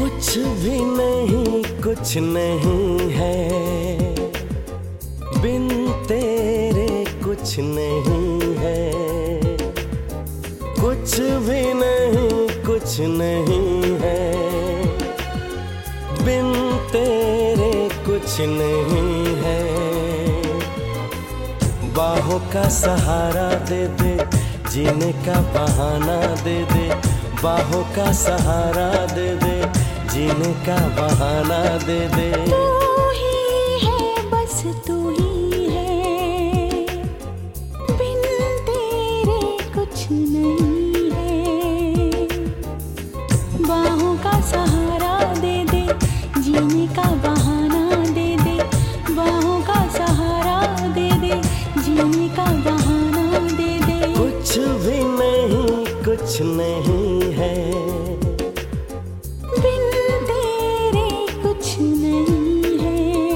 कुछ भी नहीं, कुछ नहीं है बिन तेरे, कुछ नहीं है। कुछ भी नहीं, कुछ नहीं है बिन तेरे, कुछ नहीं है। बाहों का सहारा दे दे, जीने का बहाना दे दे। बाहों का सहारा दे दे, जीने का बहाना दे दे। तू ही है, बस तू ही है, बिन तेरे कुछ नहीं है। बाहों का सहारा दे दे, जीने का बहाना दे दे। बाहों का सहारा दे दे, जीने का बहाना दे दे। कुछ भी नहीं, कुछ नहीं है बिन तेरे, कुछ नहीं है।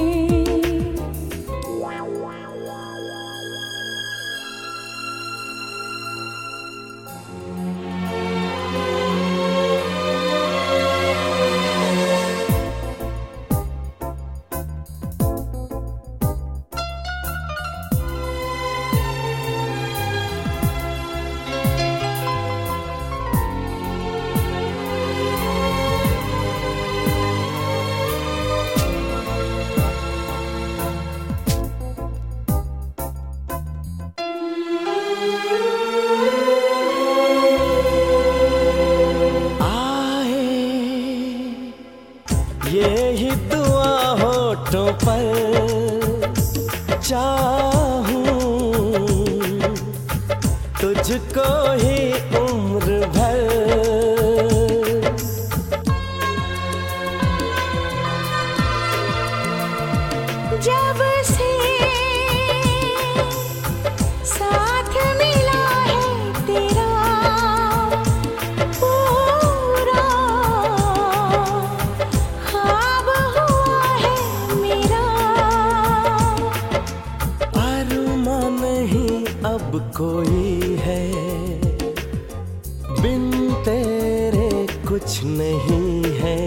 यही दुआ होठों पर चाहूं तुझको ही उम्र भर। जब से साथ मिला है तेरा पूरा, ख्वाब हुआ है मेरा। अरमां नहीं अब कोई है बिन तेरे, कुछ नहीं है।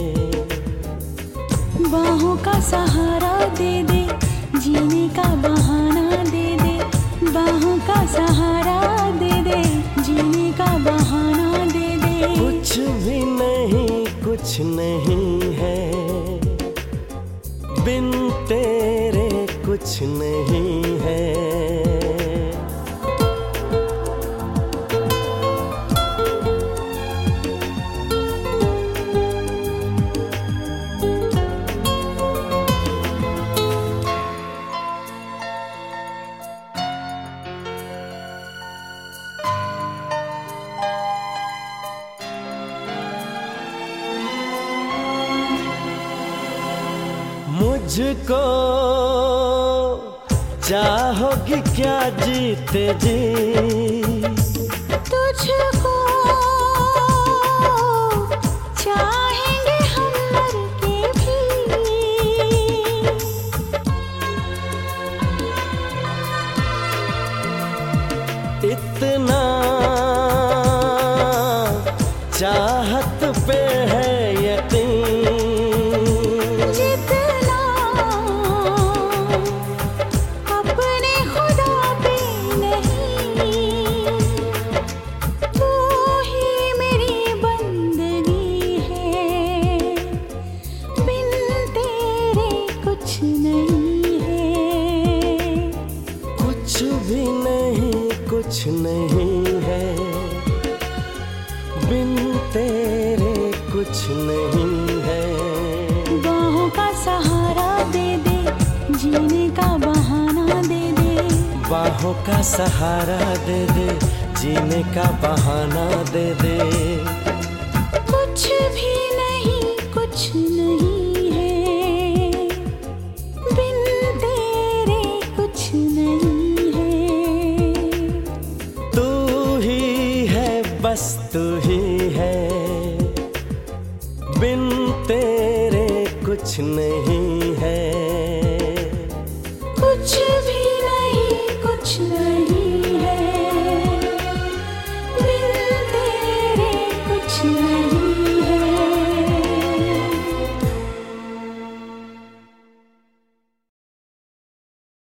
बाहों का सहारा दे दे, जीने का बहाना दे दे। बाहों का सहारा दे दे, जीने का बहाना दे दे। कुछ भी नहीं, कुछ नहीं है बिन तेरे, कुछ नहीं है। मुझको चाहोगी क्या जीते जी, तुझको चाहेंगे हम मर के भी। इतना चाहत पे है यकीन, जितना अपने खुदा पे नहीं। तू ही मेरी बंदगी है, बिन तेरे कुछ नहीं है। कुछ भी नहीं, कुछ नहीं है बिन तेरे, कुछ नहीं है। बाहों का सहारा दे दे, जीने का बहाना दे दे। बाहों का सहारा दे दे, जीने का बहाना दे दे। कुछ भी नहीं, कुछ नहीं है बिन तेरे, कुछ नहीं है। तू ही है, बस तू ही है बिन तेरे, कुछ नहीं